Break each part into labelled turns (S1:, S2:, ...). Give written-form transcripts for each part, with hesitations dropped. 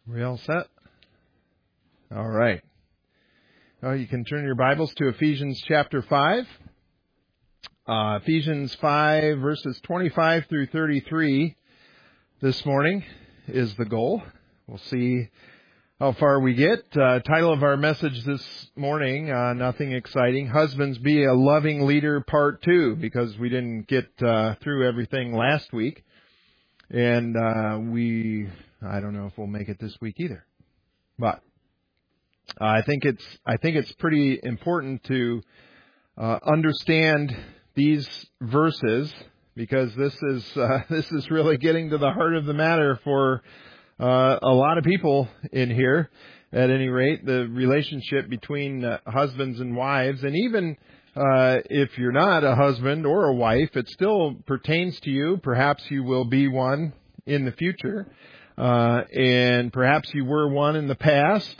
S1: We all set? All right. You can turn your Bibles to Ephesians chapter 5. Ephesians 5 verses 25 through 33 this morning is the goal. We'll see how far we get. Title of our message this morning, Nothing Exciting. Husbands, be a loving leader, part 2, because we didn't get through everything last week. And I don't know if we'll make it this week either. But I think it's pretty important to understand these verses, because this is really getting to the heart of the matter for a lot of people in here. At any rate, the relationship between husbands and wives, and even if you're not a husband or a wife, it still pertains to you. Perhaps you will be one in the future, and perhaps you were one in the past.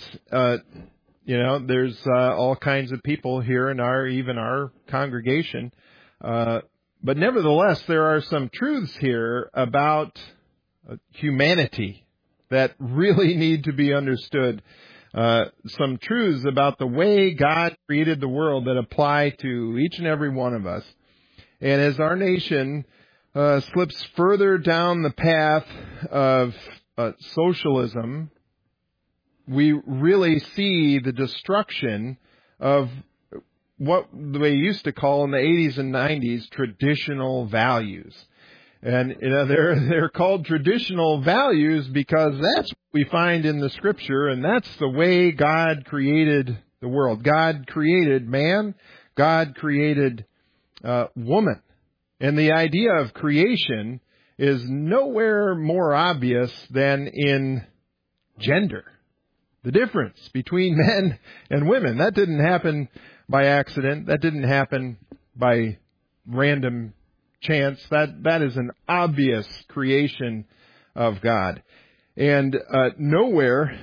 S1: There's all kinds of people here in our congregation. But nevertheless, there are some truths here about humanity that really need to be understood. Some truths about the way God created the world that apply to each and every one of us. And as our nation slips further down the path of socialism, we really see the destruction of what they used to call in the 80s and 90s traditional values. And they're called traditional values because that's what we find in the Scripture, and that's the way God created the world. God created man. God created woman. And the idea of creation is nowhere more obvious than in gender. The difference between men and women. That didn't happen by accident. That didn't happen by random chance. That is an obvious creation of God. And nowhere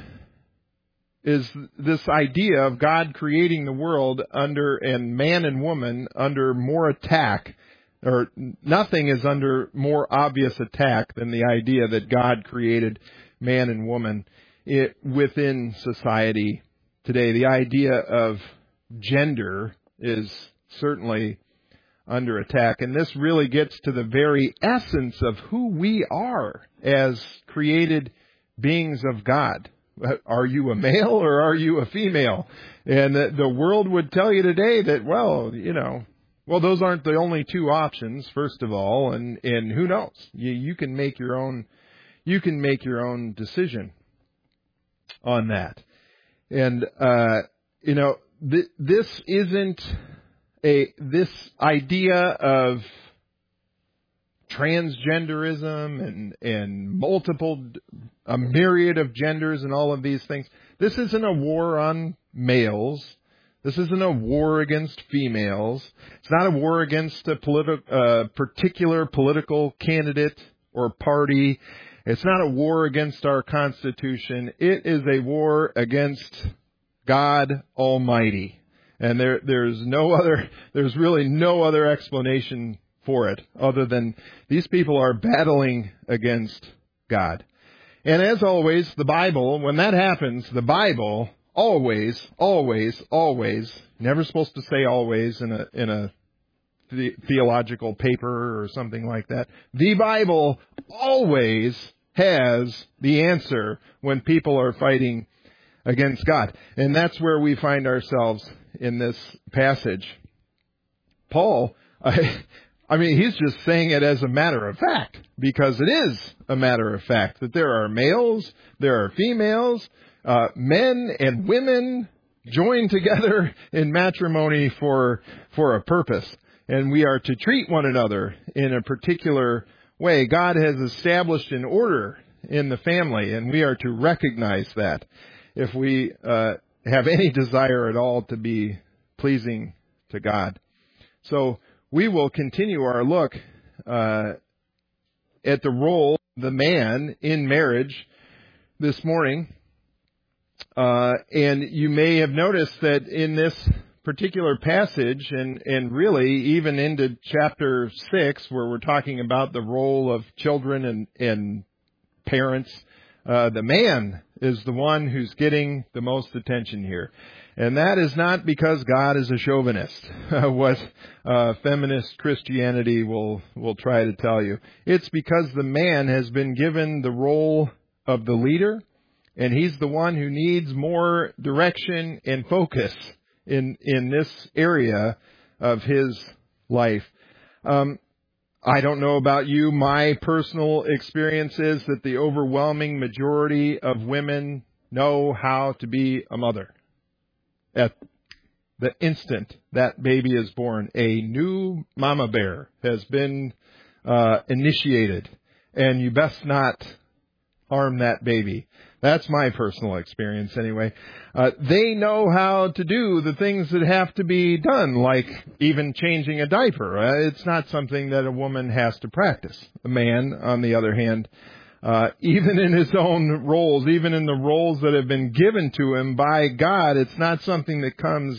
S1: is this idea of God creating the world and man and woman under more attack, or nothing is under more obvious attack than the idea that God created man and woman within society today. The idea of gender is certainly under attack. And this really gets to the very essence of who we are as created beings of God. Are you a male or are you a female? And the world would tell you today that, those aren't the only two options, first of all, and who knows? You can make your own decision on that. And this isn't this idea of transgenderism and a myriad of genders and all of these things. This isn't a war on males. This isn't a war against females. It's not a war against a particular political candidate or party. It's not a war against our Constitution. It is a war against God Almighty. And there's really no other explanation for it other than these people are battling against God. And as always, the Bible, when that happens, the Bible always, never supposed to say always in a theological paper or something like that. The Bible always has the answer when people are fighting against God. And that's where we find ourselves in this passage. Paul, he's just saying it as a matter of fact, because it is a matter of fact that there are males, there are females, men and women joined together in matrimony for a purpose. And we are to treat one another in a particular way. God has established an order in the family, and we are to recognize that if we have any desire at all to be pleasing to God. So we will continue our look at the role of the man in marriage this morning. And you may have noticed that in this particular passage, and really even into chapter 6, where we're talking about the role of children and parents The man is the one who's getting the most attention here. And that is not because God is a chauvinist, what feminist Christianity will try to tell you. It's because the man has been given the role of the leader, and he's the one who needs more direction and focus in this area of his life. I don't know about you. My personal experience is that the overwhelming majority of women know how to be a mother. At the instant that baby is born, a new mama bear has been initiated, and you best not harm that baby. That's my personal experience anyway. They know how to do the things that have to be done, like even changing a diaper. It's not something that a woman has to practice. A man, on the other hand, even in his own roles, even in the roles that have been given to him by God, it's not something that comes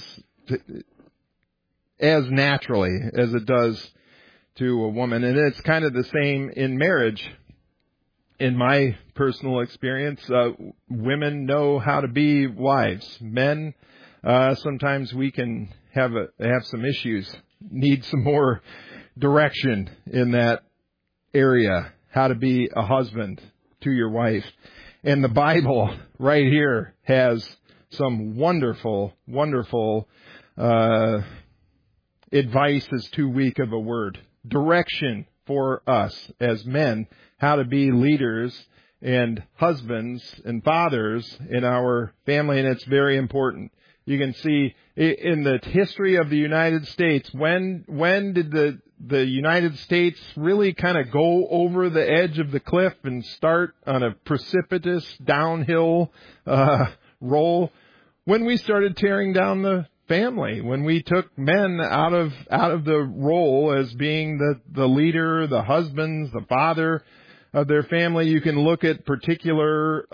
S1: as naturally as it does to a woman. And it's kind of the same in marriage. In my personal experience, women know how to be wives. Men, sometimes we can have some issues, need some more direction in that area. How to be a husband to your wife. And the Bible right here has some wonderful, wonderful advice is too weak of a word. Direction for us as men, how to be leaders and husbands and fathers in our family, and it's very important. You can see in the history of the United States, when did the United States really kind of go over the edge of the cliff and start on a precipitous downhill roll? When we started tearing down the family, when we took men out of the role as being the leader, the husbands, the father of their family. You can look at particular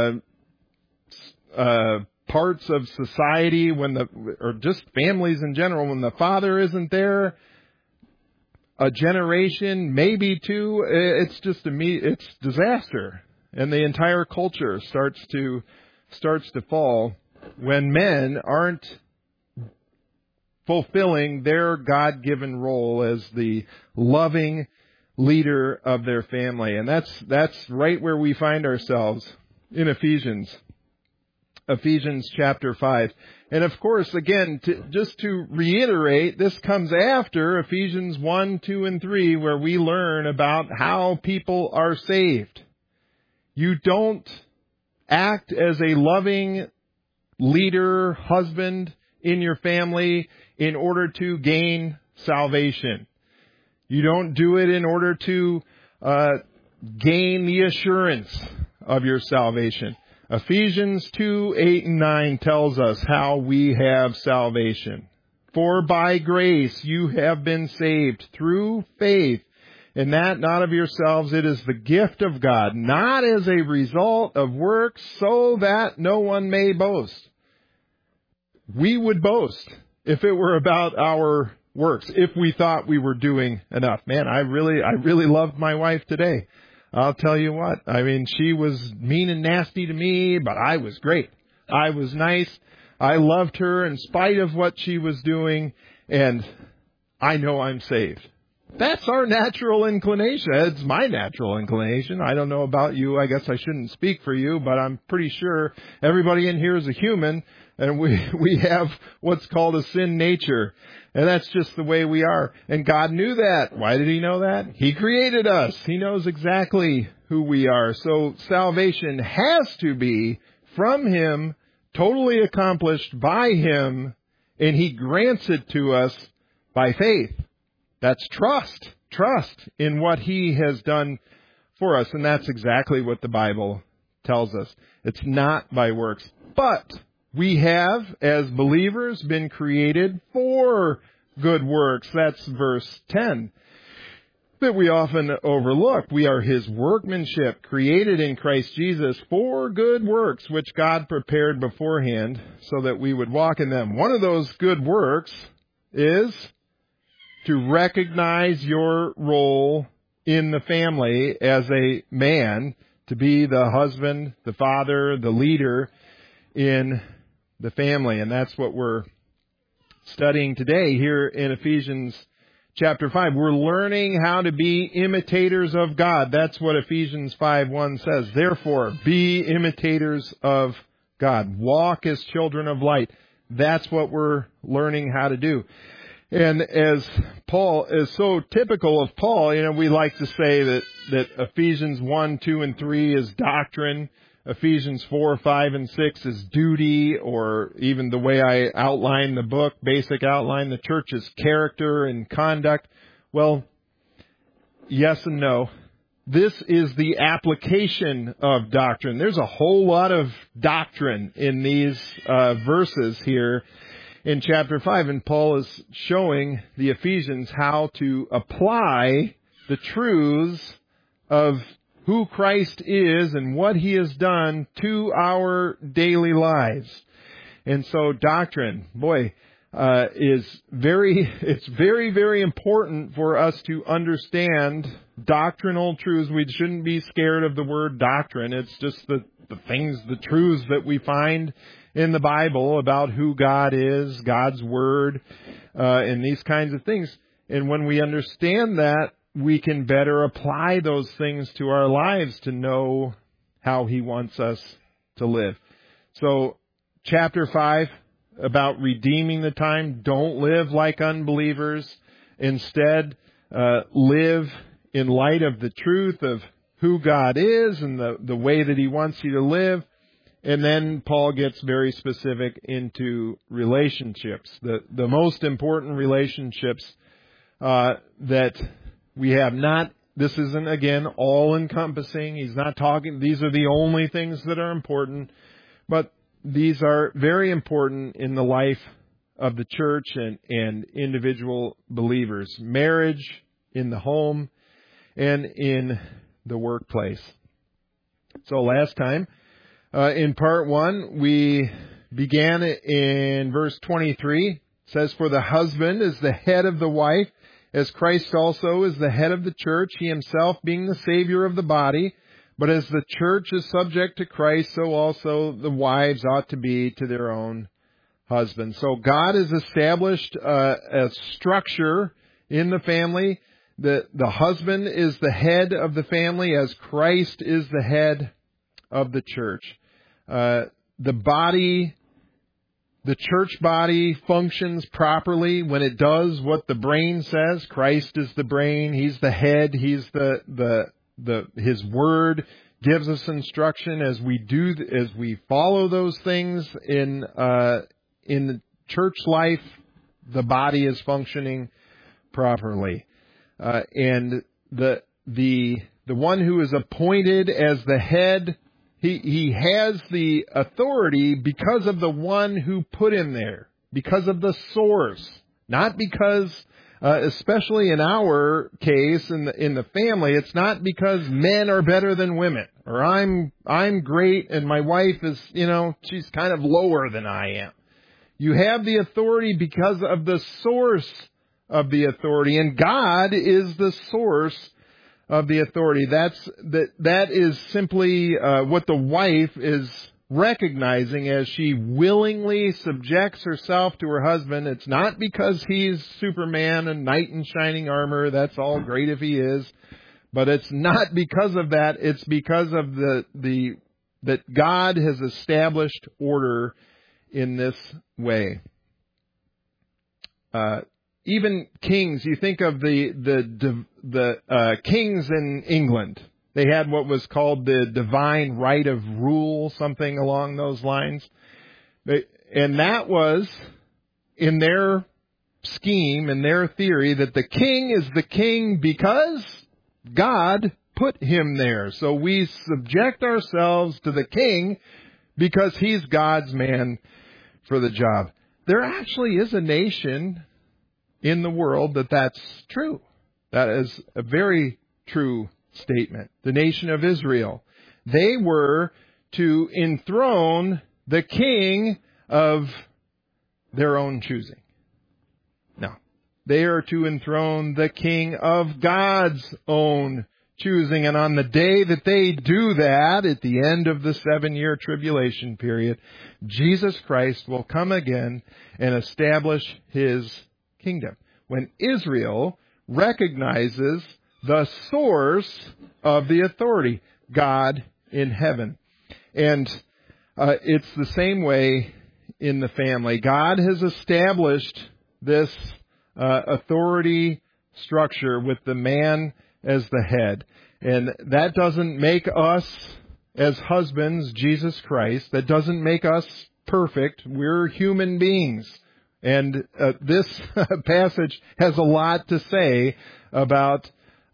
S1: parts of society or just families in general, when the father isn't there, a generation, maybe two, it's disaster. And the entire culture starts to fall when men aren't fulfilling their God-given role as the loving leader of their family. And that's right where we find ourselves in Ephesians chapter 5. And of course, again, just to reiterate, this comes after Ephesians 1, 2, and 3, where we learn about how people are saved. You don't act as a loving leader, husband in your family in order to gain salvation. You don't do it in order to gain the assurance of your salvation. Ephesians 2, 8, and 9 tells us how we have salvation. For by grace you have been saved through faith, and that not of yourselves, it is the gift of God, not as a result of works, so that no one may boast. We would boast if it were about our works, if we thought we were doing enough. Man, I really loved my wife today. I'll tell you what. I mean, she was mean and nasty to me, but I was great. I was nice. I loved her in spite of what she was doing, and I know I'm saved. That's our natural inclination. It's my natural inclination. I don't know about you. I guess I shouldn't speak for you, but I'm pretty sure everybody in here is a human, and we have what's called a sin nature. And that's just the way we are. And God knew that. Why did He know that? He created us. He knows exactly who we are. So salvation has to be from Him, totally accomplished by Him, and He grants it to us by faith. That's trust. Trust in what He has done for us. And that's exactly what the Bible tells us. It's not by works. But we have, as believers, been created for good works. That's verse 10 that we often overlook. We are His workmanship, created in Christ Jesus for good works, which God prepared beforehand so that we would walk in them. One of those good works is to recognize your role in the family as a man, to be the husband, the father, the leader in the family. And that's what we're studying today here in Ephesians chapter 5. We're learning how to be imitators of God. That's what Ephesians 5:1 says. Therefore, be imitators of God. Walk as children of light. That's what we're learning how to do. And as Paul is so typical of Paul, we like to say that Ephesians 1, 2, and 3 is doctrine. Ephesians 4, 5, and 6 is duty, or even the way I outline the book, basic outline, the church's character and conduct. Well, yes and no. This is the application of doctrine. There's a whole lot of doctrine in these verses here in chapter 5, and Paul is showing the Ephesians how to apply the truths of who Christ is and what He has done to our daily lives. And so doctrine, it's very, very important for us to understand doctrinal truths. We shouldn't be scared of the word doctrine. It's just the truths that we find in the Bible about who God is, God's Word, and these kinds of things. And when we understand that, we can better apply those things to our lives to know how He wants us to live. So, chapter 5, about redeeming the time. Don't live like unbelievers. Instead, live in light of the truth of who God is and the way that He wants you to live. And then Paul gets very specific into relationships. The most important relationships that we have. This isn't, again, all-encompassing. He's not talking, these are the only things that are important. But these are very important in the life of the church and individual believers. Marriage, in the home, and in the workplace. So last time, in part 1, we began in verse 23. It says, "For the husband is the head of the wife, as Christ also is the head of the church, He Himself being the Savior of the body. But as the church is subject to Christ, so also the wives ought to be to their own husbands." So God has established a structure in the family. The husband is the head of the family, as Christ is the head of the church. The church body functions properly when it does what the brain says. Christ is the brain. He's the head. He's His Word gives us instruction as we follow those things in the church life. The body is functioning properly, and the one who is appointed as the head, he has the authority because of the one who put him there, because of the source, not because. Especially in our case, in the family, it's not because men are better than women, or I'm great and my wife is, she's kind of lower than I am. You have the authority because of the source of the authority, and God is the source of the authority. That is simply what the wife is recognizing as she willingly subjects herself to her husband. It's not because he's Superman and knight in shining armor. That's all great if he is. But it's not because of that. It's because of that God has established order in this way. Even kings, you think of the kings in England. They had what was called the divine right of rule, something along those lines. And that was, in their scheme, in their theory, that the king is the king because God put him there. So we subject ourselves to the king because he's God's man for the job. There actually is a nation in the world that's true. That is a very true statement. The nation of Israel. They were to enthrone the king of their own choosing. No. They are to enthrone the king of God's own choosing. And on the day that they do that, at the end of the 7-year tribulation period, Jesus Christ will come again and establish His kingdom. When Israel recognizes the source of the authority, God in heaven. And it's the same way in the family. God has established this authority structure with the man as the head. And that doesn't make us, as husbands, Jesus Christ, that doesn't make us perfect. We're human beings. And this passage has a lot to say about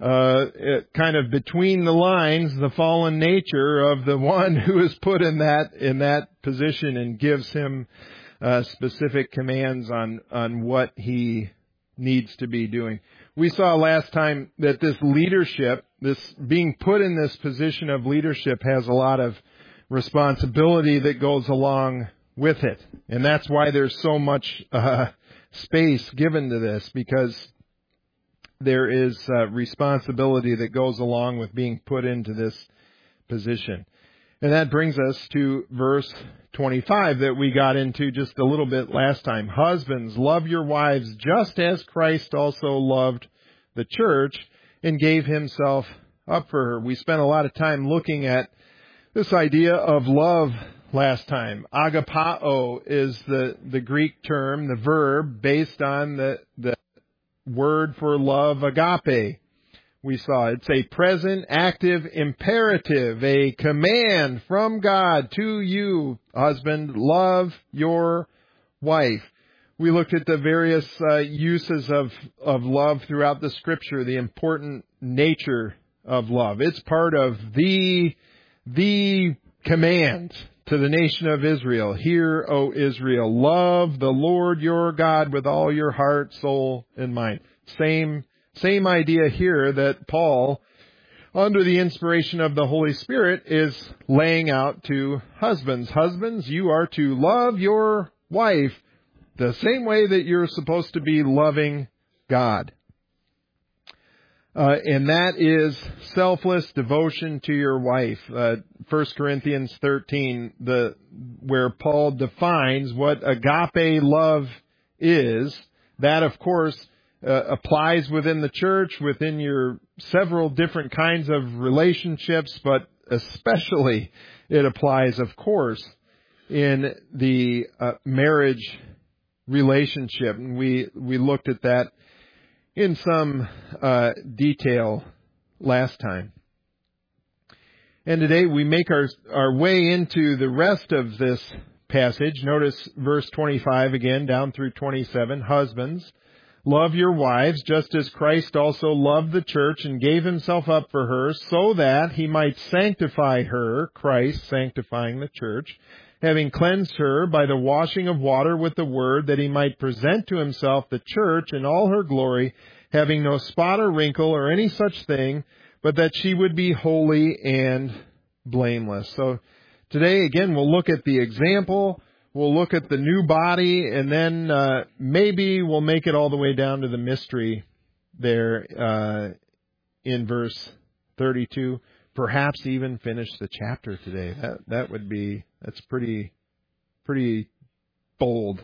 S1: kind of between the lines, the fallen nature of the one who is put in that position, and gives him specific commands on what he needs to be doing. We saw last time that this leadership, this being put in this position of leadership, has a lot of responsibility that goes along with it. And that's why there's so much space given to this, because there is responsibility that goes along with being put into this position. And that brings us to verse 25 that we got into just a little bit last time. Husbands, love your wives just as Christ also loved the church and gave himself up for her. We spent a lot of time looking at this idea of love last time. Agapao is the Greek term, the verb, based on the word for love, agape. We saw it's a present, active imperative, a command from God to you, husband, love your wife. We looked at the various uses of love throughout the Scripture, the important nature of love. It's part of the command to the nation of Israel. Hear, O Israel, love the Lord your God with all your heart, soul, and mind. Same idea here that Paul, under the inspiration of the Holy Spirit, is laying out to husbands. Husbands, you are to love your wife the same way that you're supposed to be loving God. And that is selfless devotion to your wife. 1 Corinthians 13, where Paul defines what agape love is. That, of course, applies within the church, within your several different kinds of relationships, but especially it applies, of course, in the marriage relationship. And we looked at that in some detail last time. And today we make our way into the rest of this passage. Notice verse 25 again, down through 27. Husbands, love your wives, just as Christ also loved the church and gave himself up for her, so that he might sanctify her, Christ sanctifying the church, having cleansed her by the washing of water with the word, that he might present to himself the church in all her glory, having no spot or wrinkle or any such thing, but that she would be holy and blameless. So today, again, we'll look at the example, we'll look at the new body, and then maybe we'll make it all the way down to the mystery there in verse 32. Perhaps even finish the chapter today. That's pretty bold.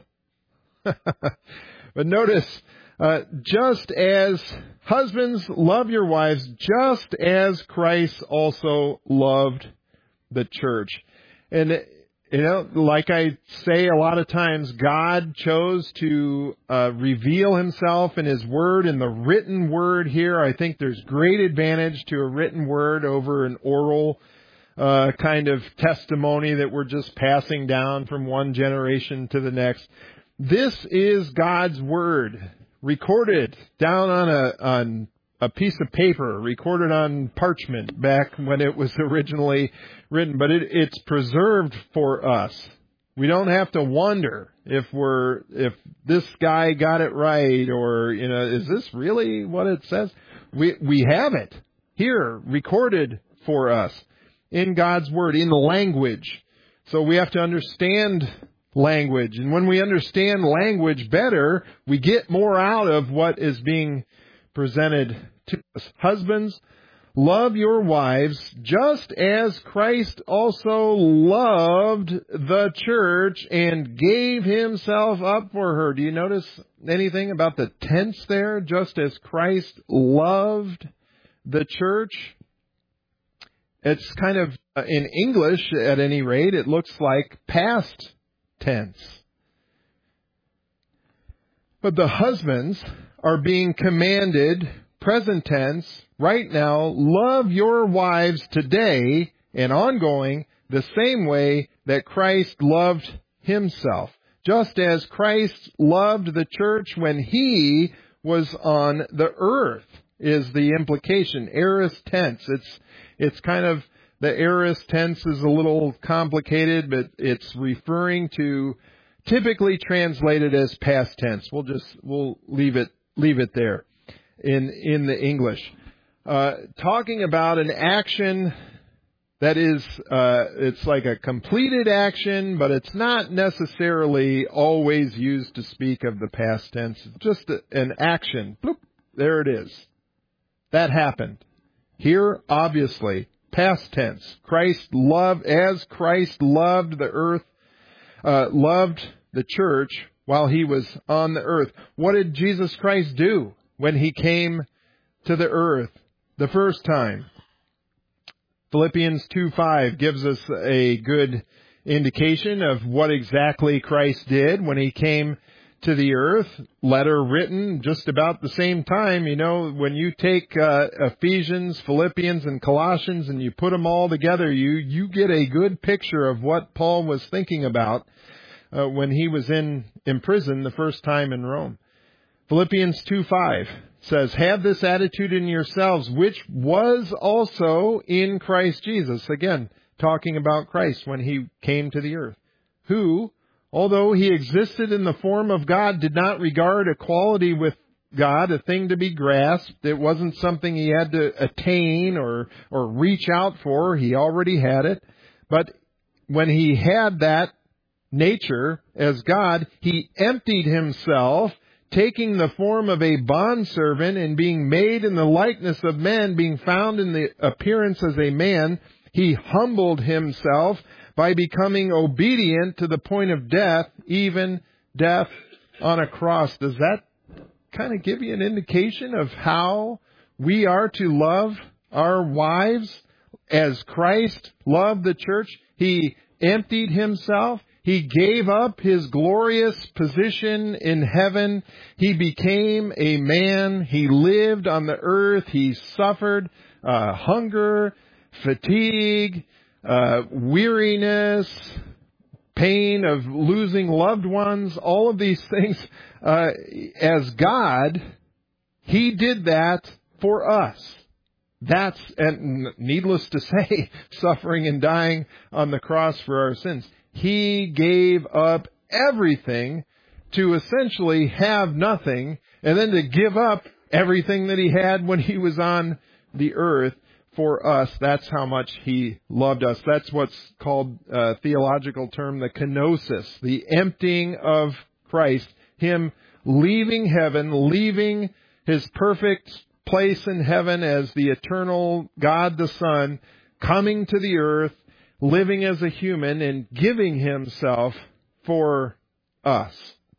S1: But notice, just as husbands, love your wives, just as Christ also loved the church. And, like I say a lot of times, God chose to reveal himself in his word, in the written word here. I think there's great advantage to a written word over an oral kind of testimony that we're just passing down from one generation to the next. This is God's word, recorded down on a piece of paper, recorded on parchment back when it was originally written, but it's preserved for us. We don't have to wonder if this guy got it right, or is this really what it says? We have it here recorded for us in God's word, in the language. So we have to understand language, and when we understand language better, we get more out of what is being presented to us. Husbands, love your wives just as Christ also loved the church and gave himself up for her. Do you notice anything about the tense there? Just as Christ loved the church. It's kind of, in English at any rate, it looks like past tense. But the husbands are being commanded, present tense, right now, love your wives today and ongoing the same way that Christ loved himself. Just as Christ loved the church when he was on the earth is the implication. Aorist tense. It's kind of, the aorist tense is a little complicated, but it's referring to, typically translated as past tense. We'll leave it there in the English. Talking about an action that is, it's like a completed action, but it's not necessarily always used to speak of the past tense. It's just an action. Bloop, there it is. That happened. Here, obviously, past tense. As Christ loved the earth, loved the church while he was on the earth. What did Jesus Christ do when he came to the earth the first time? Philippians 2:5 gives us a good indication of what exactly Christ did when he came to the earth. Letter written just about the same time. You know, when you take Ephesians, Philippians, and Colossians and you put them all together, you get a good picture of what Paul was thinking about when he was in prison the first time in Rome. Philippians 2:5 says, have this attitude in yourselves, which was also in Christ Jesus. Again, talking about Christ when he came to the earth. Who, although he existed in the form of God, did not regard equality with God a thing to be grasped. It wasn't something he had to attain or reach out for. He already had it. But when he had that nature as God, he emptied himself, taking the form of a bondservant and being made in the likeness of men, being found in the appearance as a man, he humbled himself by becoming obedient to the point of death, even death on a cross. Does that kind of give you an indication of how we are to love our wives as Christ loved the church? He emptied himself. He gave up his glorious position in heaven. He became a man. He lived on the earth. He suffered hunger, fatigue, weariness, pain of losing loved ones, all of these things. As God, he did that for us. That's, and needless to say, suffering and dying on the cross for our sins. He gave up everything to essentially have nothing, and then to give up everything that he had when he was on the earth for us. That's how much he loved us. That's what's called a theological term, the kenosis, the emptying of Christ, him leaving heaven, leaving his perfect place in heaven as the eternal God the Son, coming to the earth, living as a human and giving himself for us.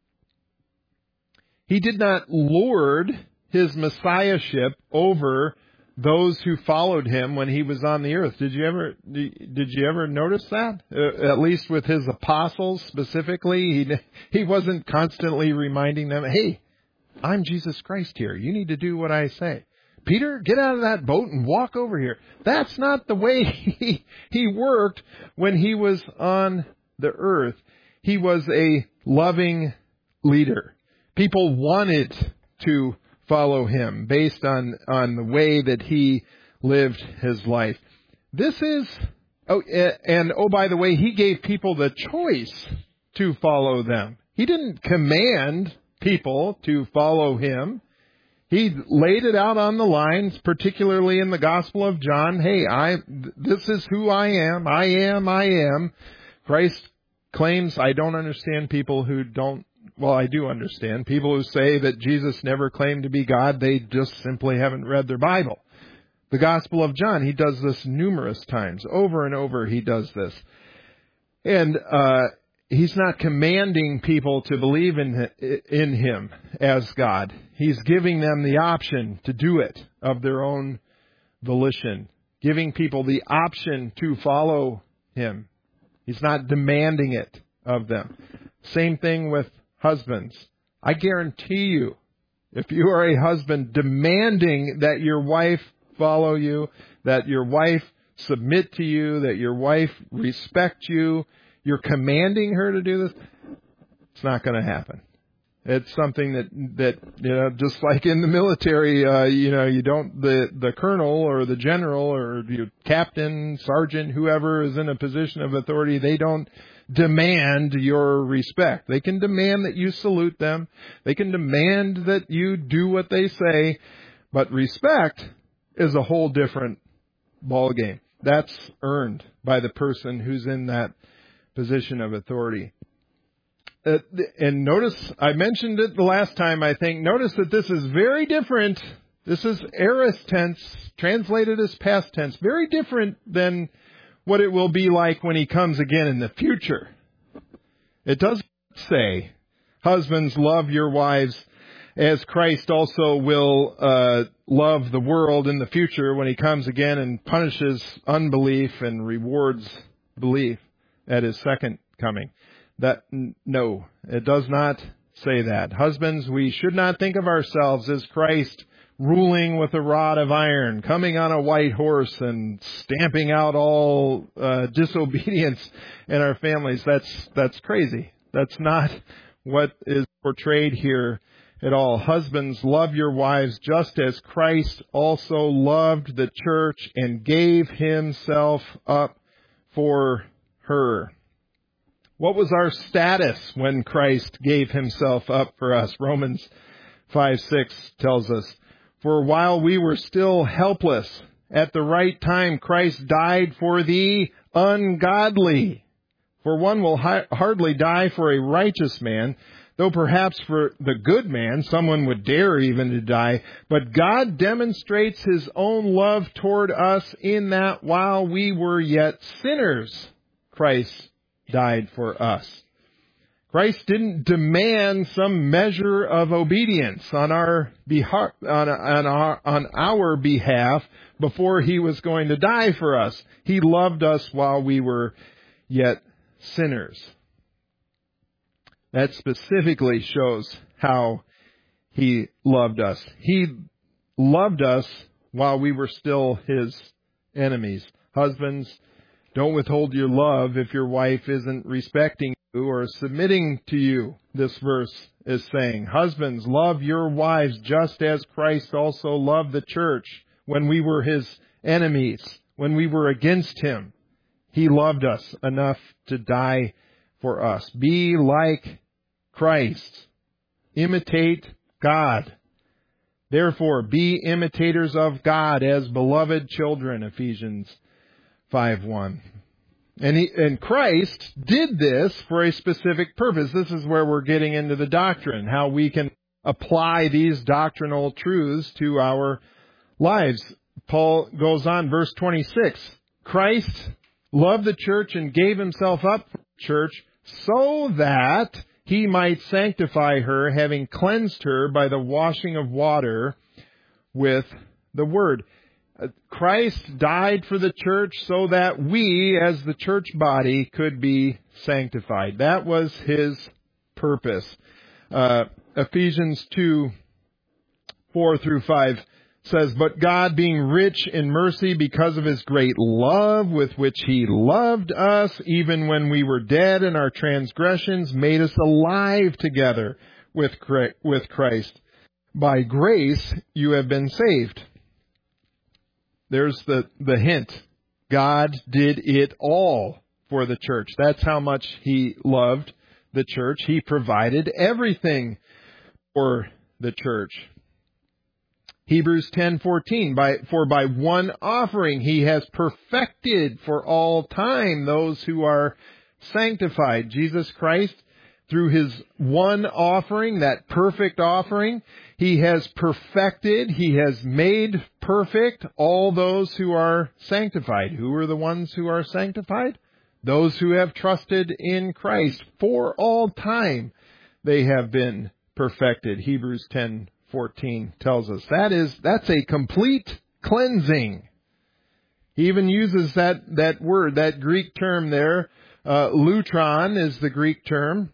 S1: He did not lord his messiahship over those who followed him when he was on the earth. Did you ever notice that? At least with his apostles specifically, he wasn't constantly reminding them, hey, I'm Jesus Christ here. You need to do what I say. Peter, get out of that boat and walk over here. That's not the way he worked when he was on the earth. He was a loving leader. People wanted to follow him based on the way that he lived his life. This is, by the way, he gave people the choice to follow them. He didn't command people to follow him. He laid it out on the lines, particularly in the Gospel of John. Hey, this is who I am. I am. Christ claims, I don't understand people who don't, well, I do understand people who say that Jesus never claimed to be God. They just simply haven't read their Bible. The Gospel of John, he does this numerous times. Over and over he does this. And he's not commanding people to believe in him as God. He's giving them the option to do it of their own volition, giving people the option to follow him. He's not demanding it of them. Same thing with husbands. I guarantee you, if you are a husband demanding that your wife follow you, that your wife submit to you, that your wife respect you, you're commanding her to do this, it's not going to happen. It's something that just like in the military, you don't, the colonel or the general or the captain, sergeant, whoever is in a position of authority, they don't demand your respect. They can demand that you salute them. They can demand that you do what they say. But respect is a whole different ballgame. That's earned by the person who's in that position of authority. And notice, I mentioned it the last time, I think. Notice that this is very different. This is aorist tense, translated as past tense. Very different than what it will be like when he comes again in the future. It doesn't say, husbands, love your wives as Christ also will love the world in the future when he comes again and punishes unbelief and rewards belief at his second coming. No, it does not say that. Husbands, we should not think of ourselves as Christ ruling with a rod of iron, coming on a white horse and stamping out all disobedience in our families. That's crazy. That's not what is portrayed here at all. Husbands, love your wives just as Christ also loved the church and gave himself up for her. What was our status when Christ gave himself up for us? Romans 5:6 tells us, for while we were still helpless, at the right time Christ died for the ungodly. For one will hardly die for a righteous man, though perhaps for the good man someone would dare even to die. But God demonstrates his own love toward us in that while we were yet sinners, Christ died for us. Christ didn't demand some measure of obedience on our behalf before he was going to die for us. He loved us while we were yet sinners. That specifically shows how he loved us. He loved us while we were still his enemies. Husbands, don't withhold your love if your wife isn't respecting you or submitting to you, this verse is saying. Husbands, love your wives just as Christ also loved the church when we were his enemies, when we were against him. He loved us enough to die for us. Be like Christ. Imitate God. Therefore, be imitators of God as beloved children, Ephesians 5:1. And Christ did this for a specific purpose. This is where we're getting into the doctrine, how we can apply these doctrinal truths to our lives. Paul goes on, verse 26. Christ loved the church and gave himself up for the church so that he might sanctify her, having cleansed her by the washing of water with the word. Christ died for the church so that we, as the church body, could be sanctified. That was his purpose. Ephesians 2:4-5 says, but God, being rich in mercy because of his great love with which he loved us, even when we were dead in our transgressions, made us alive together with Christ. By grace you have been saved. There's the hint. God did it all for the church. That's how much he loved the church. He provided everything for the church. Hebrews 10:14, for by one offering he has perfected for all time those who are sanctified. Jesus Christ, through his one offering, that perfect offering, he has perfected, he has made perfect all those who are sanctified. Who are the ones who are sanctified? Those who have trusted in Christ for all time. They have been perfected. Hebrews 10:14 tells us that's a complete cleansing. He even uses that word, that Greek term there. Lutron is the Greek term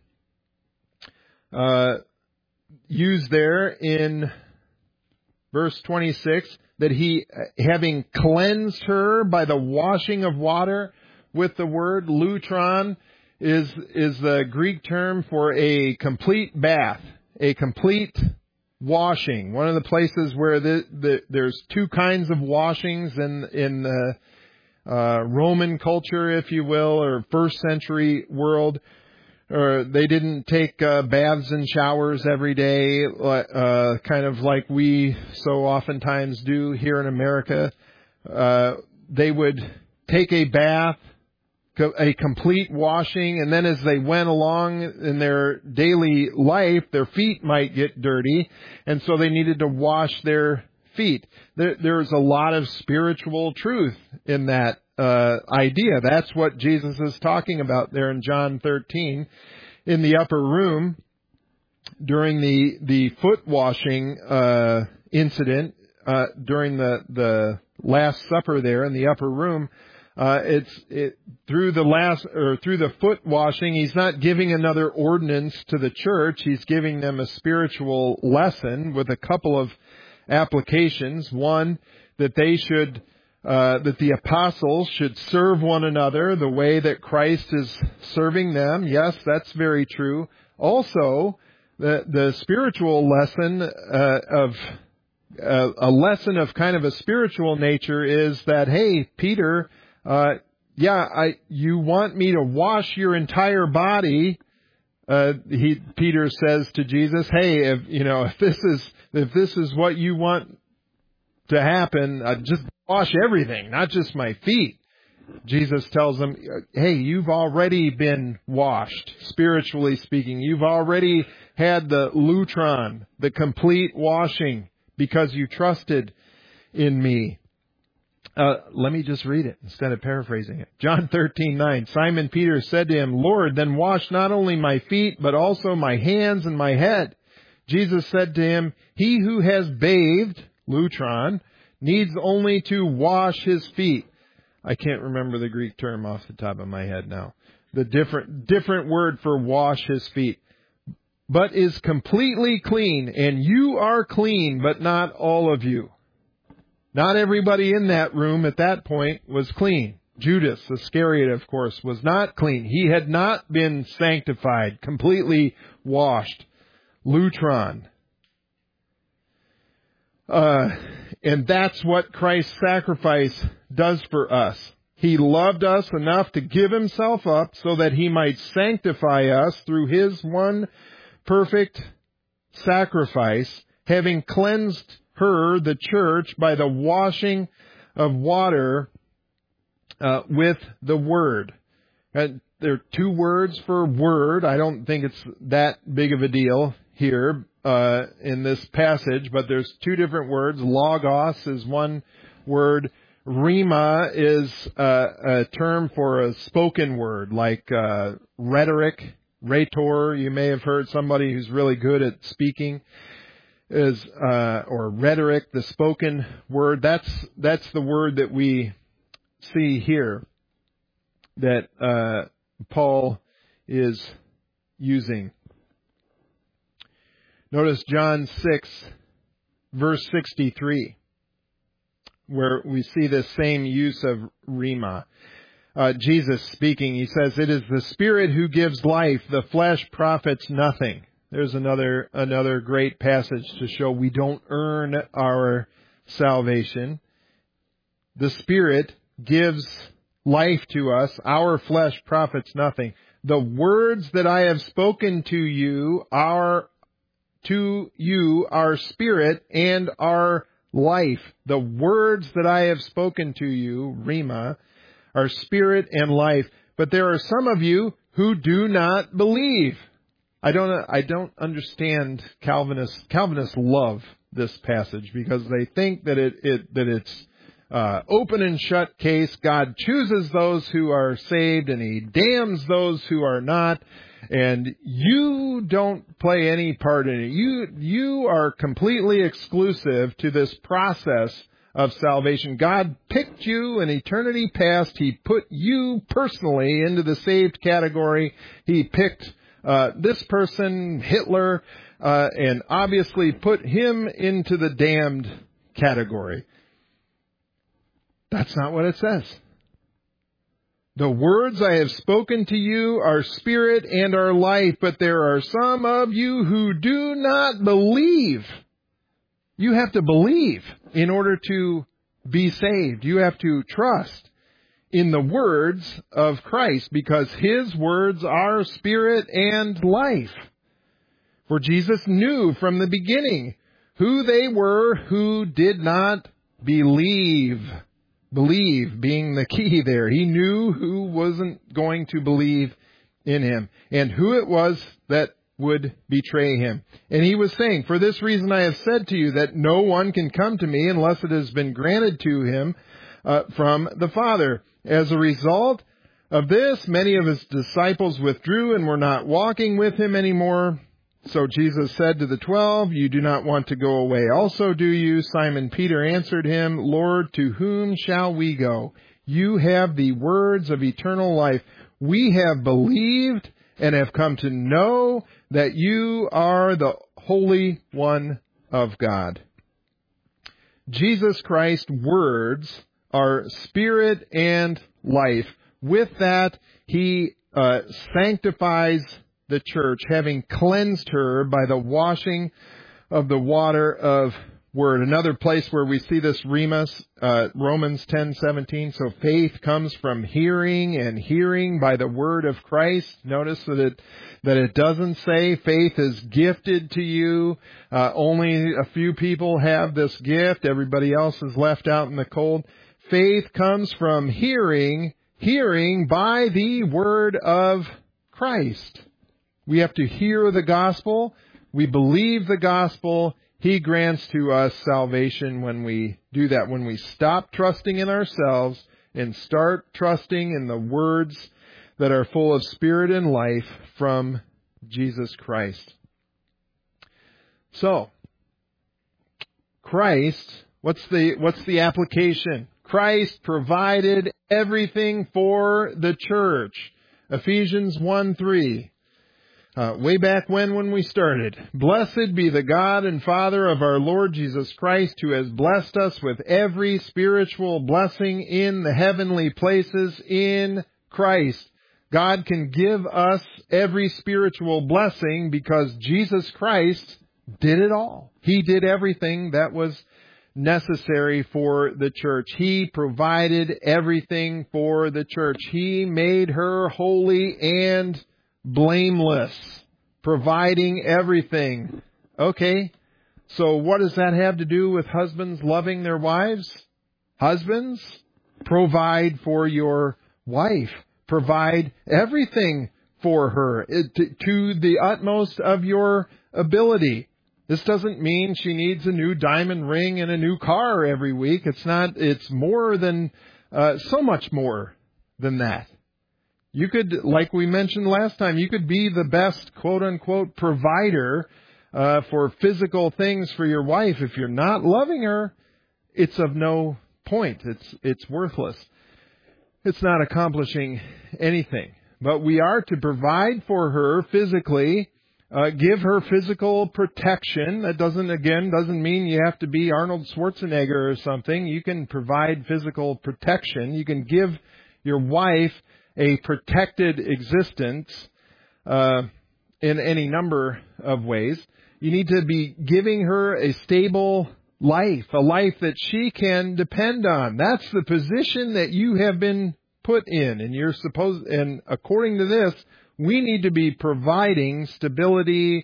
S1: used there in verse 26, that he, having cleansed her by the washing of water with the word. Lutron is the Greek term for a complete bath, a complete washing. One of the places where there's two kinds of washings in the Roman culture, if you will, or first century world. They didn't take baths and showers every day, kind of like we so oftentimes do here in America. They would take a bath, a complete washing, and then as they went along in their daily life, their feet might get dirty, and so they needed to wash their feet. There's a lot of spiritual truth in that idea. That's what Jesus is talking about there in John 13 in the upper room during the foot washing incident during the Last Supper there in the upper room. Through the foot washing, he's not giving another ordinance to the church. He's giving them a spiritual lesson with a couple of applications. One, that that the apostles should serve one another the way that Christ is serving them. Yes, that's very true. Also, the spiritual lesson a lesson of kind of a spiritual nature is that, hey, Peter, you want me to wash your entire body? Peter says to Jesus, hey, if this is what you want to happen, just wash everything, not just my feet. Jesus tells him, hey, you've already been washed, spiritually speaking. You've already had the lutron, the complete washing, because you trusted in me. Let me just read it instead of paraphrasing it. John 13:9. Simon Peter said to him, Lord, then wash not only my feet, but also my hands and my head. Jesus said to him, he who has bathed, lutron, needs only to wash his feet. I can't remember the Greek term off the top of my head now. The different word for wash his feet. But is completely clean, and you are clean, but not all of you. Not everybody in that room at that point was clean. Judas Iscariot, of course, was not clean. He had not been sanctified, completely washed. Lutron. And that's what Christ's sacrifice does for us. He loved us enough to give himself up so that he might sanctify us through his one perfect sacrifice, having cleansed her, the church, by the washing of water with the word. There are two words for word. I don't think it's that big of a deal here in this passage, but there's two different words. Logos is one word. Rhema is a term for a spoken word, like rhetoric, rhetor. You may have heard somebody who's really good at speaking or rhetoric, the spoken word. That's the word that we see here that Paul is using. Notice John 6, verse 63, where we see this same use of rhema. Jesus speaking, he says, it is the Spirit who gives life, the flesh profits nothing. There's another great passage to show we don't earn our salvation. The Spirit gives life to us. Our flesh profits nothing. The words that I have spoken to you are spirit and are life. The words that I have spoken to you, rhema, are spirit and life. But there are some of you who do not believe. I don't understand Calvinists. Calvinists love this passage because they think that it's open and shut case. God chooses those who are saved and He damns those who are not. And you don't play any part in it. You are completely exclusive to this process of salvation. God picked you in eternity past. He put you personally into the saved category. He picked this person, Hitler, and obviously put him into the damned category. That's not what it says. The words I have spoken to you are spirit and are life, but there are some of you who do not believe. You have to believe in order to be saved. You have to trust in the words of Christ because His words are spirit and life. For Jesus knew from the beginning who they were who did not believe. Believe being the key there. He knew who wasn't going to believe in Him and who it was that would betray Him. And He was saying, for this reason I have said to you that no one can come to me unless it has been granted to him from the Father. As a result of this, many of His disciples withdrew and were not walking with Him anymore. So Jesus said to the 12, you do not want to go away also, do you? Simon Peter answered Him, Lord, to whom shall we go? You have the words of eternal life. We have believed and have come to know that you are the Holy One of God. Jesus Christ's words are spirit and life. With that, He sanctifies the church, having cleansed her by the washing of the water of word. Another place where we see this Remus, Romans 10:17. So faith comes from hearing, and hearing by the word of Christ. Notice that it doesn't say faith is gifted to you. Only a few people have this gift. Everybody else is left out in the cold. Faith comes from hearing by the word of Christ. We have to hear the gospel. We believe the gospel. He grants to us salvation when we do that, when we stop trusting in ourselves and start trusting in the words that are full of spirit and life from Jesus Christ. So, Christ, what's the application? Christ provided everything for the church. Ephesians 1:3. Way back when we started. Blessed be the God and Father of our Lord Jesus Christ, who has blessed us with every spiritual blessing in the heavenly places in Christ. God can give us every spiritual blessing because Jesus Christ did it all. He did everything that was necessary for the church. He provided everything for the church. He made her holy and blameless, providing everything. Okay, so what does that have to do with husbands loving their wives? Husbands, provide for your wife. Provide everything for her to the utmost of your ability. This doesn't mean she needs a new diamond ring and a new car every week. It's more than, so much more than that. You could, like we mentioned last time, you could be the best quote-unquote provider for physical things for your wife. If you're not loving her, it's of no point. It's worthless. It's not accomplishing anything. But we are to provide for her physically, give her physical protection. That doesn't mean you have to be Arnold Schwarzenegger or something. You can provide physical protection. You can give your wife a protected existence in any number of ways. You need to be giving her a stable life, a life that she can depend on. That's the position that you have been put in, and according to this, we need to be providing stability,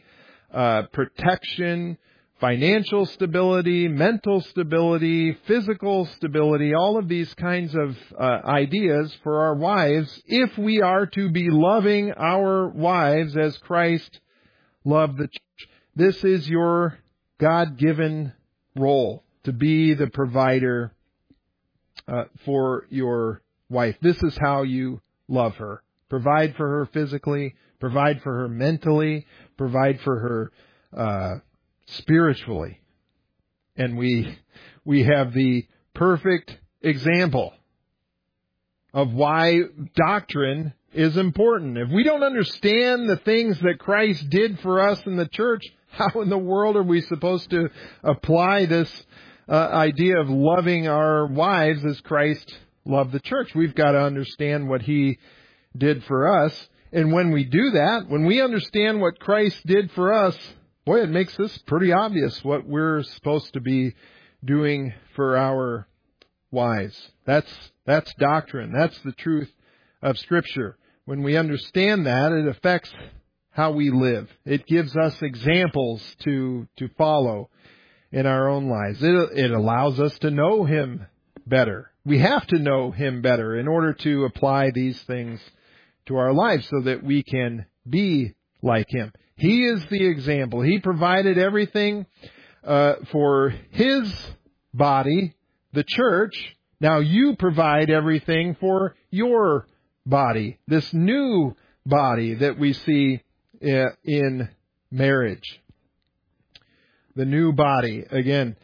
S1: protection, financial stability, mental stability, physical stability, all of these kinds of ideas for our wives if we are to be loving our wives as Christ loved the church. This is your God-given role to be the provider for your wife. This is how you love her. Provide for her physically, provide for her mentally, provide for her spiritually. And we have the perfect example of why doctrine is important. If we don't understand the things that Christ did for us in the church, how in the world are we supposed to apply this idea of loving our wives as Christ loved the church? We've got to understand what He did for us. And when we do that, when we understand what Christ did for us, boy, it makes this pretty obvious what we're supposed to be doing for our wives. That's doctrine. That's the truth of Scripture. When we understand that, it affects how we live. It gives us examples to follow in our own lives. It allows us to know Him better. We have to know Him better in order to apply these things to our lives so that we can be like Him. He is the example. He provided everything for His body, the church. Now you provide everything for your body, this new body that we see in marriage. The new body. Again,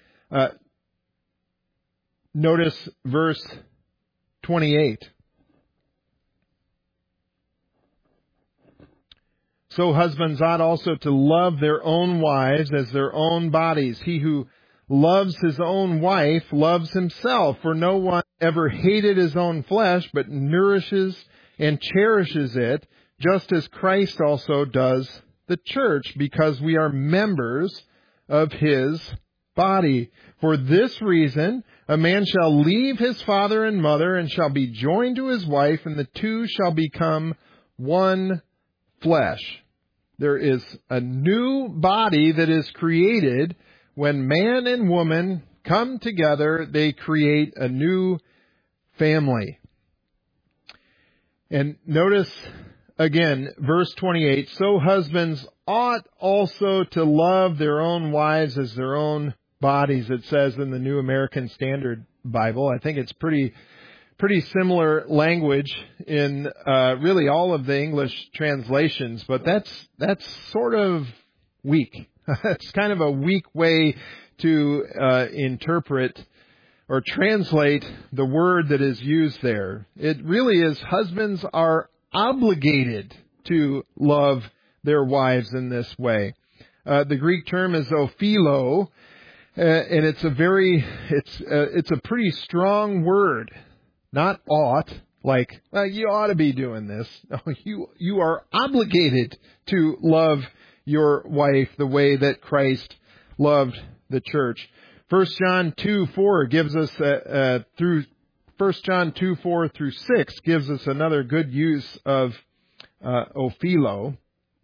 S1: notice verse 28. So husbands ought also to love their own wives as their own bodies. He who loves his own wife loves himself, for no one ever hated his own flesh, but nourishes and cherishes it, just as Christ also does the church, because we are members of His body. For this reason, a man shall leave his father and mother, and shall be joined to his wife, and the two shall become one flesh. There is a new body that is created when man and woman come together. They create a new family. And notice again, verse 28, so husbands ought also to love their own wives as their own bodies, it says in the New American Standard Bible. I think it's pretty similar language in really all of the English translations, but that's sort of weak. It's kind of a weak way to interpret or translate the word that is used there. It really is husbands are obligated to love their wives in this way. The Greek term is ophilo, and it's a pretty strong word. Not ought, like, well, you ought to be doing this. No, you are obligated to love your wife the way that Christ loved the church. 1 John 2:4 gives us, through 1 John 2:4 through 6 gives us another good use of ophilo.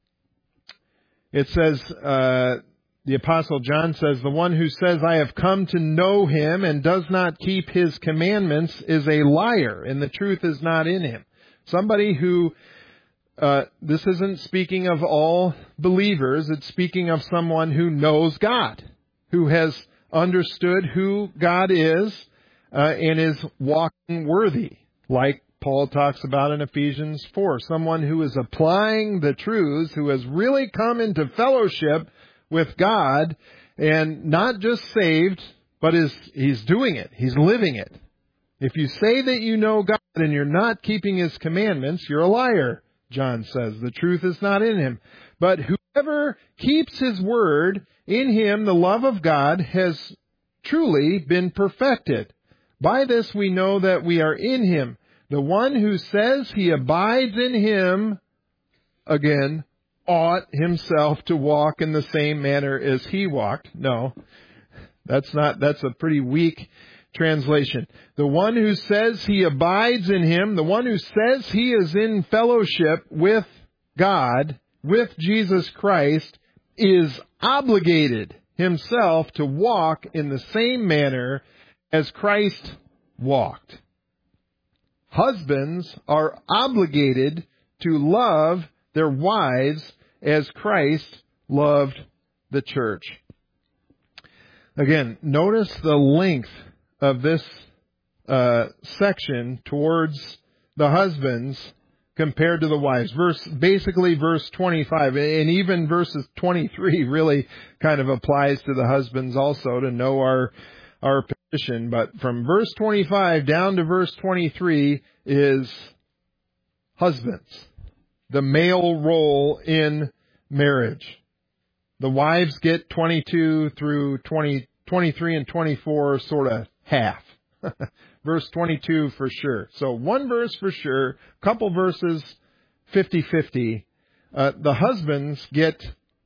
S1: It says, the Apostle John says, the one who says, I have come to know Him and does not keep His commandments is a liar, and the truth is not in him. Somebody who, this isn't speaking of all believers, it's speaking of someone who knows God, who has understood who God is, and is walking worthy, like Paul talks about in Ephesians 4. Someone who is applying the truths, who has really come into fellowship with God, and not just saved, but he's doing it. He's living it. If you say that you know God and you're not keeping His commandments, you're a liar, John says. The truth is not in him. But whoever keeps His word, in him the love of God has truly been perfected. By this we know that we are in Him. The one who says he abides in Him, again, ought himself to walk in the same manner as He walked. No, that's a pretty weak translation. The one who says he abides in Him, the one who says he is in fellowship with God, with Jesus Christ, is obligated himself to walk in the same manner as Christ walked. Husbands are obligated to love their wives as Christ loved the church. Again, notice the length of this section towards the husbands compared to the wives. Basically verse 25, and even verses 23 really kind of applies to the husbands also to know our position. But from verse 25 down to verse 23 is husbands, the male role in marriage. The wives get 22 through 23 and 24 sort of half. Verse 22 for sure. So one verse for sure, couple verses 50-50. The husbands get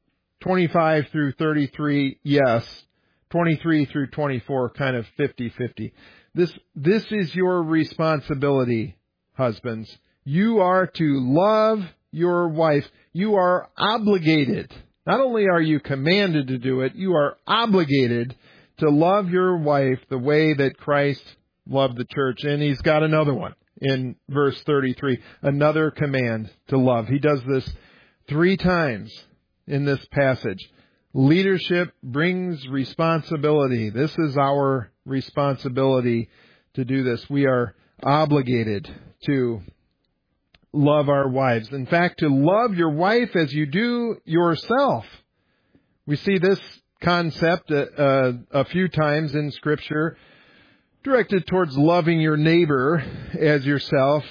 S1: 25 through 33, yes. 23 through 24, kind of 50-50. This is your responsibility, husbands. You are to love your wife. You are obligated. Not only are you commanded to do it, you are obligated to love your wife the way that Christ loved the church. And he's got another one in verse 33, another command to love. He does this 3 times in this passage. Leadership brings responsibility. This is our responsibility to do this. We are obligated to love our wives. In fact, to love your wife as you do yourself. We see this concept a few times in Scripture, directed towards loving your neighbor as yourself.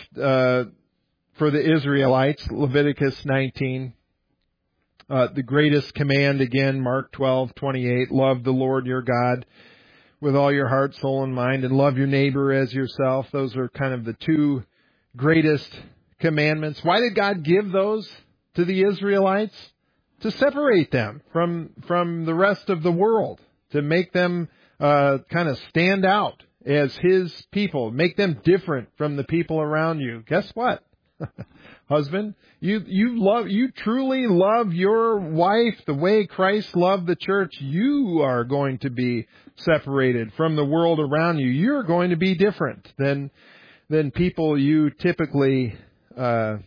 S1: For the Israelites, Leviticus 19. The greatest command again, Mark 12:28. Love the Lord your God with all your heart, soul, and mind, and love your neighbor as yourself. Those are kind of the 2 greatest commandments. Why did God give those to the Israelites? To separate them from the rest of the world, to make them kind of stand out as His people, make them different from the people around you. Guess what? Husband, you truly love your wife the way Christ loved the church. You are going to be separated from the world around you. You're going to be different than people you typically come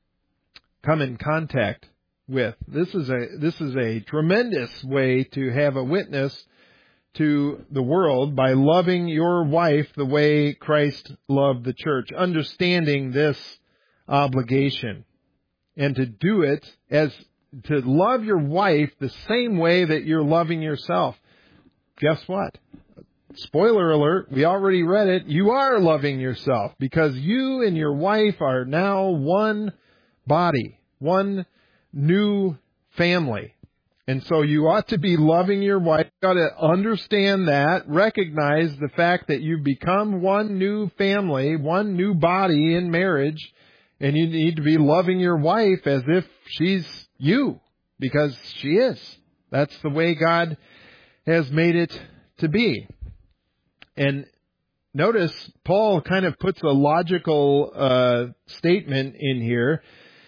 S1: in contact with. This is a tremendous way to have a witness to the world by loving your wife the way Christ loved the church, understanding this obligation, and to do it as to love your wife the same way that you're loving yourself. Guess what? Spoiler alert, we already read it. You are loving yourself because you and your wife are now one body, one new family. And so you ought to be loving your wife. You ought to understand that, recognize the fact that you've become one new family, one new body in marriage, and you need to be loving your wife as if she's you, because she is. That's the way God has made it to be. And notice Paul kind of puts a logical statement in here.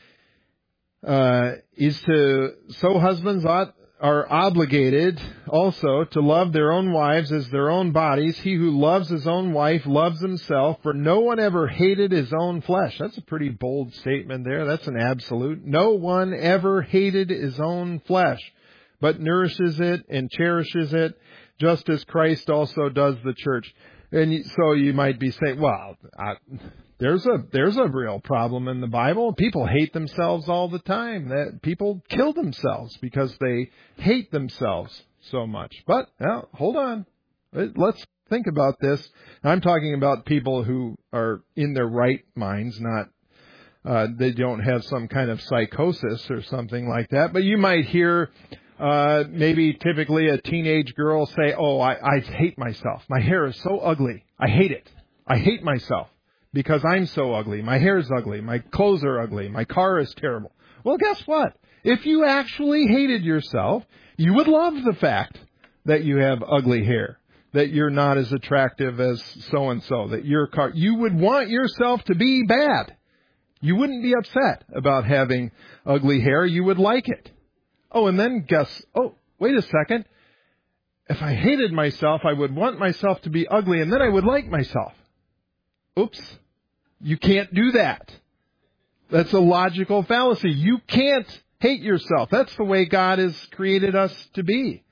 S1: So husbands are obligated also to love their own wives as their own bodies. He who loves his own wife loves himself, for no one ever hated his own flesh. That's a pretty bold statement there. That's an absolute. No one ever hated his own flesh, but nourishes it and cherishes it, just as Christ also does the church. And so you might be saying, well, there's a real problem in the Bible. People hate themselves all the time. That people kill themselves because they hate themselves so much. But hold on. Let's think about this. I'm talking about people who are in their right minds, not they don't have some kind of psychosis or something like that. But you might hear maybe typically a teenage girl say, oh, I hate myself. My hair is so ugly. I hate it. I hate myself because I'm so ugly. My hair's ugly. My clothes are ugly. My car is terrible. Well, guess what? If you actually hated yourself, you would love the fact that you have ugly hair, that you're not as attractive as so-and-so, that you would want yourself to be bad. You wouldn't be upset about having ugly hair. You would like it. Oh, and then wait a second. If I hated myself, I would want myself to be ugly, and then I would like myself. Oops. You can't do that. That's a logical fallacy. You can't hate yourself. That's the way God has created us to be.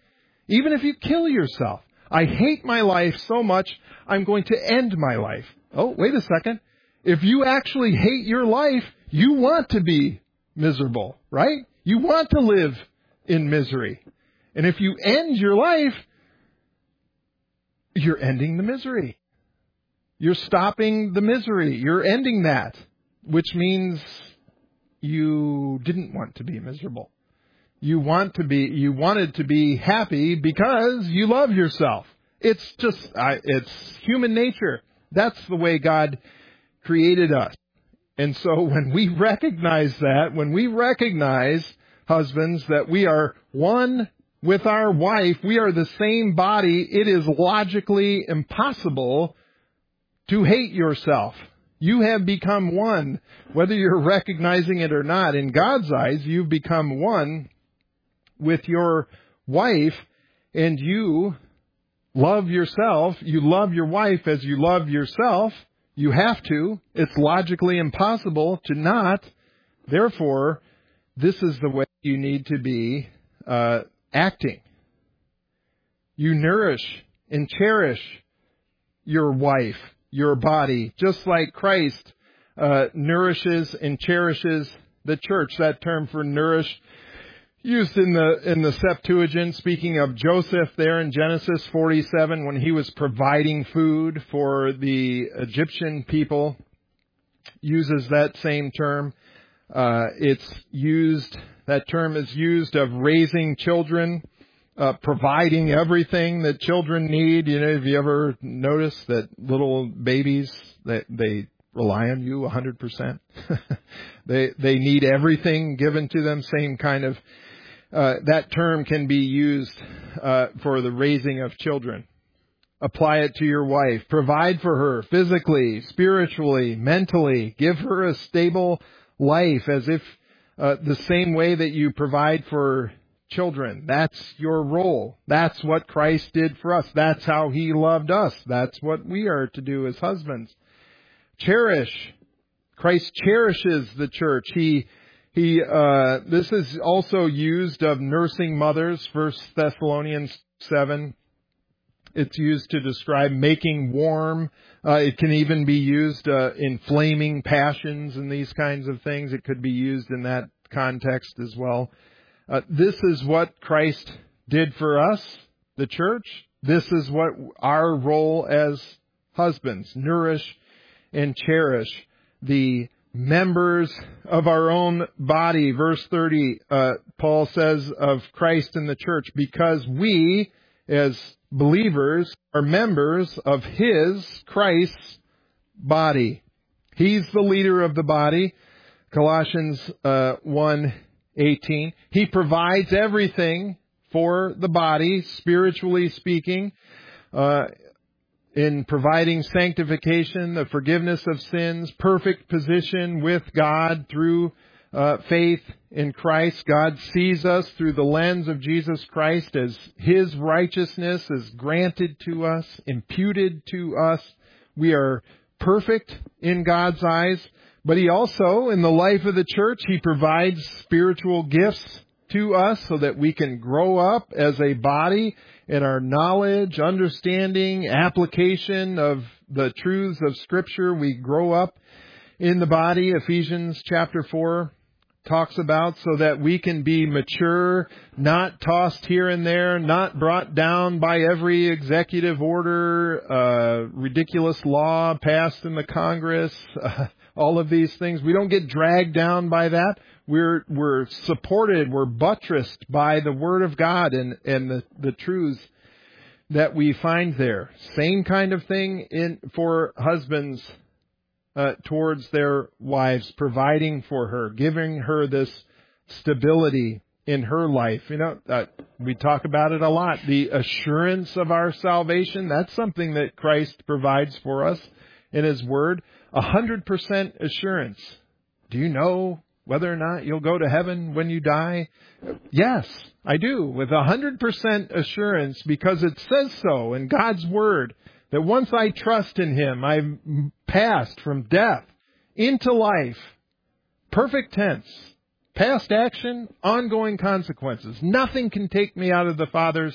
S1: Even if you kill yourself. I hate my life so much, I'm going to end my life. Oh, wait a second. If you actually hate your life, you want to be miserable, right? You want to live in misery. And if you end your life, you're ending the misery. You're stopping the misery. You're ending that, which means you didn't want to be miserable. You wanted to be happy because you love yourself. It's human nature. That's the way God created us. And so when we recognize that, when we recognize, husbands, that we are one with our wife, we are the same body, it is logically impossible to hate yourself. You have become one, whether you're recognizing it or not. In God's eyes, you've become one with your wife, and you love yourself. You love your wife as you love yourself. You have to. It's logically impossible to not. Therefore, this is the way you need to be acting. You nourish and cherish your wife, your body, just like Christ nourishes and cherishes the church. That term for nourish, used in the Septuagint, speaking of Joseph there in Genesis 47, when he was providing food for the Egyptian people, uses that same term. That term is used of raising children, providing everything that children need. You know, have you ever noticed that little babies, they rely on you 100%? They need everything given to them, same kind of. That term can be used for the raising of children. Apply it to your wife. Provide for her physically, spiritually, mentally. Give her a stable life as if the same way that you provide for children. That's your role. That's what Christ did for us. That's how He loved us. That's what we are to do as husbands. Cherish. Christ cherishes the church. This is also used of nursing mothers, 1 Thessalonians 7. It's used to describe making warm. It can even be used in flaming passions and these kinds of things. It could be used in that context as well. This is what Christ did for us, the church. This is what our role as husbands, nourish and cherish the members of our own body. Verse 30, Paul says of Christ and the church, because we, as believers, are members of His, Christ's, body. He's the leader of the body. Colossians 1:18. He provides everything for the body, spiritually speaking, in providing sanctification, the forgiveness of sins, perfect position with God through faith in Christ. God sees us through the lens of Jesus Christ as His righteousness is granted to us, imputed to us. We are perfect in God's eyes. But He also, in the life of the church, He provides spiritual gifts to us so that we can grow up as a body in our knowledge, understanding, application of the truths of Scripture. We grow up in the body. Ephesians chapter 4 talks about, so that we can be mature, not tossed here and there, not brought down by every executive order, ridiculous law passed in the Congress, all of these things. We don't get dragged down by that. We're supported, we're buttressed by the Word of God and the truths that we find there. Same kind of thing for husbands towards their wives, providing for her, giving her this stability in her life. You know, we talk about it a lot. The assurance of our salvation, that's something that Christ provides for us in His Word. 100% assurance. Do you know whether or not you'll go to heaven when you die? Yes, I do, with 100% assurance, because it says so in God's Word, that once I trust in Him, I've passed from death into life. Perfect tense. Past action, ongoing consequences. Nothing can take me out of the Father's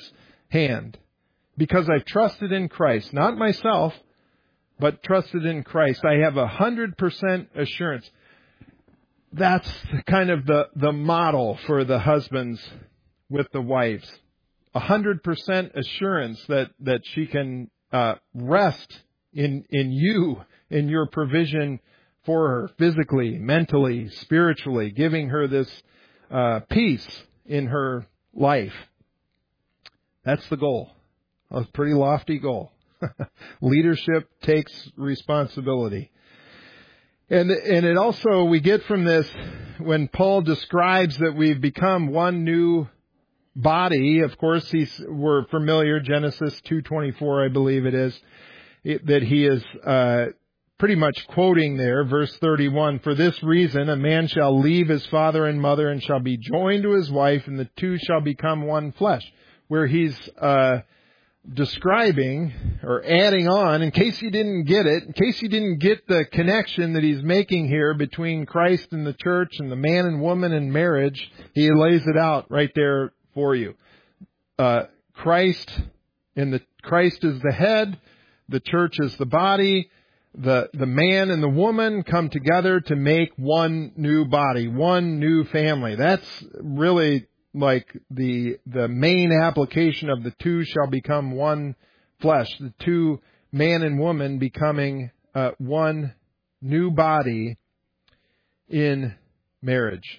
S1: hand. Because I've trusted in Christ, not myself, but trusted in Christ. I have 100% assurance. That's kind of the model for the husbands with the wives. 100% assurance that she can rest in you, in your provision for her, physically, mentally, spiritually, giving her this peace in her life. That's the goal. A pretty lofty goal. Leadership takes responsibility. And it also, we get from this, when Paul describes that we've become one new body, of course, we're familiar, Genesis 2:24, I believe it is, that he is pretty much quoting there, verse 31, "For this reason a man shall leave his father and mother and shall be joined to his wife, and the two shall become one flesh," where he's describing or adding on, in case you didn't get it, in case you didn't get the connection that he's making here between Christ and the church and the man and woman in marriage, he lays it out right there for you. Christ is the head, the church is the body, the man and the woman come together to make one new body, one new family. That's really like the main application of the two shall become one flesh. The two, man and woman, becoming one new body in marriage.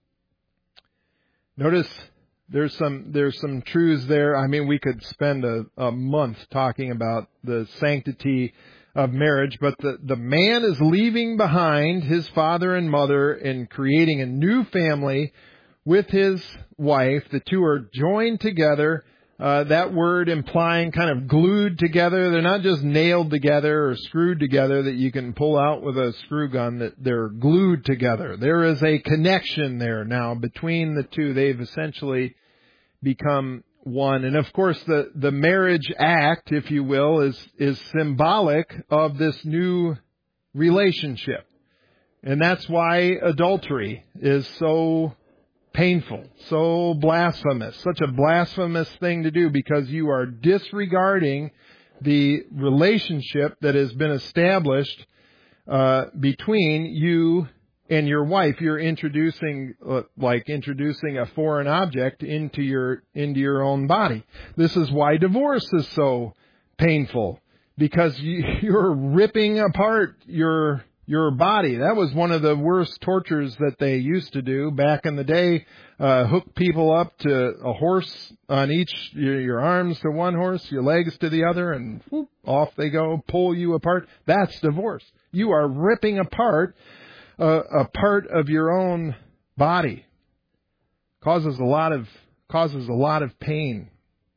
S1: Notice there's some truths there. I mean, we could spend a month talking about the sanctity of marriage, but the man is leaving behind his father and mother and creating a new family with his wife. The two are joined together. That word implying kind of glued together. They're not just nailed together or screwed together that you can pull out with a screw gun. That they're glued together. There is a connection there now between the two. They've essentially become one. And of course, the marriage act, if you will, is symbolic of this new relationship. And that's why adultery is so painful, so blasphemous, such a blasphemous thing to do, because you are disregarding the relationship that has been established between you and your wife. You're introducing a foreign object into your own body. This is why divorce is so painful, because you're ripping apart your body. That was one of the worst tortures that they used to do back in the day. Hook people up to a horse on each, your arms to one horse, your legs to the other, and whoop, off they go, pull you apart. That's divorce. You are ripping apart a part of your own body. Causes a lot of pain.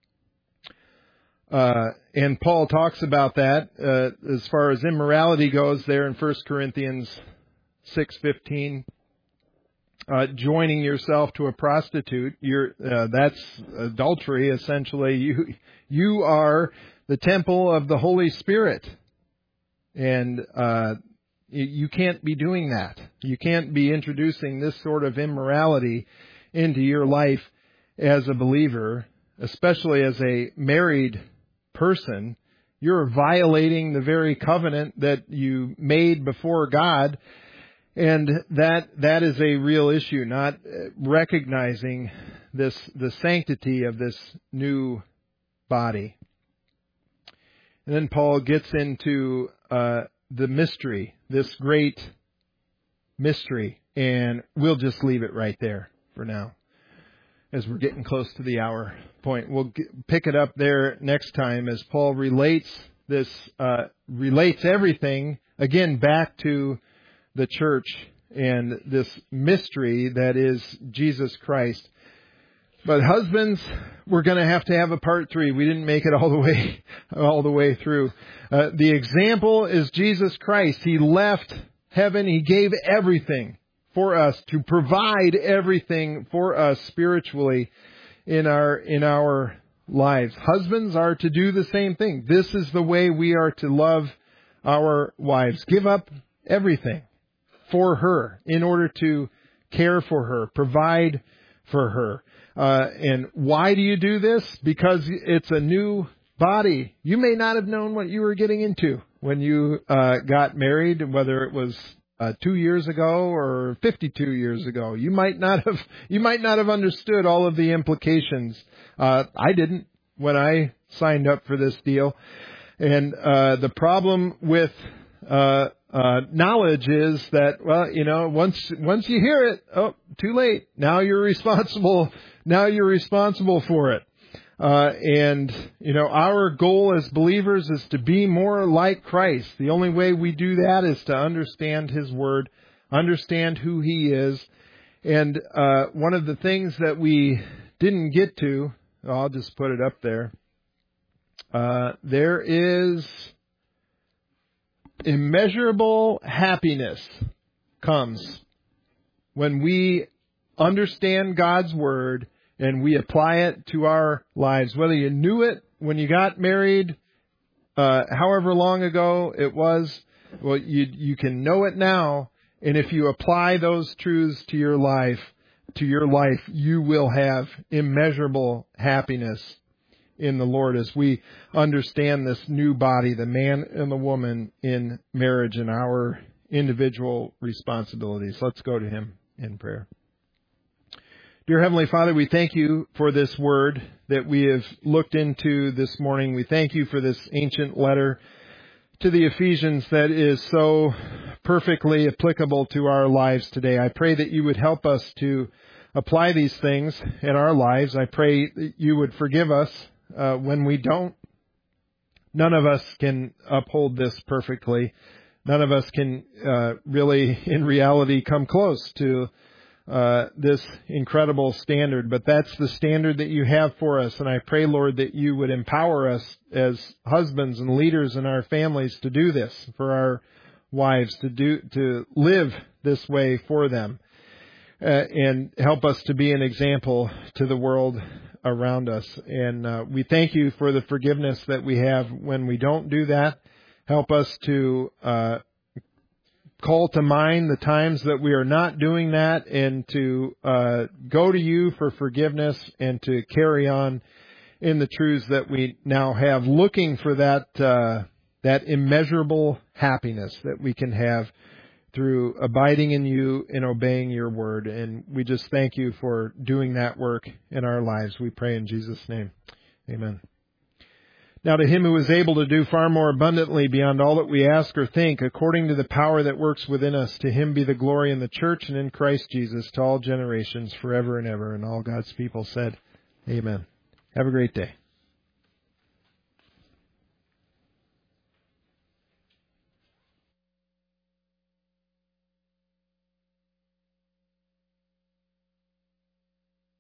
S1: And Paul talks about that as far as immorality goes there in 1 Corinthians 6:15. Joining yourself to a prostitute, that's adultery. Essentially, you are the temple of the Holy Spirit, and you can't be doing that. You can't be introducing this sort of immorality into your life as a believer, especially as a married person. You're violating the very covenant that you made before God, and that is a real issue, not recognizing the sanctity of this new body. And then Paul gets into the mystery, this great mystery, and we'll just leave it right there for now, as we're getting close to the hour point. We'll pick it up there next time as Paul relates everything again back to the church and this mystery that is Jesus Christ. But husbands, we're going to have a part 3. We didn't make it all the way through. The example is Jesus Christ. He left heaven. He gave everything for us, to provide everything for us spiritually in our lives. Husbands are to do the same thing. This is the way we are to love our wives. Give up everything for her in order to care for her, provide for her. And why do you do this? Because it's a new body. You may not have known what you were getting into when you got married, whether it was 2 years ago or 52 years ago. You might not have understood all of the implications. I didn't when I signed up for this deal. And the problem with knowledge is that, well, you know, once you hear it, oh, too late. Now you're responsible. Now you're responsible for it. And, you know, our goal as believers is to be more like Christ. The only way we do that is to understand His Word, understand who He is. And one of the things that we didn't get to, I'll just put it up there. There is immeasurable happiness comes when we understand God's Word and we apply it to our lives. Whether you knew it when you got married, however long ago it was, well, you can know it now. And if you apply those truths to your life, you will have immeasurable happiness in the Lord as we understand this new body, the man and the woman in marriage, and our individual responsibilities. Let's go to Him in prayer. Dear Heavenly Father, we thank You for this word that we have looked into this morning. We thank You for this ancient letter to the Ephesians that is so perfectly applicable to our lives today. I pray that You would help us to apply these things in our lives. I pray that You would forgive us when we don't. None of us can uphold this perfectly. None of us can really, in reality, come close to this incredible standard. But that's the standard that You have for us. And I pray, Lord, that You would empower us as husbands and leaders in our families to do this for our wives, to live this way for them. And help us to be an example to the world around us. And we thank You for the forgiveness that we have when we don't do that. Help us to call to mind the times that we are not doing that, and to go to You for forgiveness, and to carry on in the truths that we now have, looking for that immeasurable happiness that we can have through abiding in You and obeying Your word. And we just thank You for doing that work in our lives. We pray in Jesus' name. Amen. Now to Him who is able to do far more abundantly beyond all that we ask or think, according to the power that works within us, to Him be the glory in the church and in Christ Jesus to all generations, forever and ever. And all God's people said, Amen. Have a great day.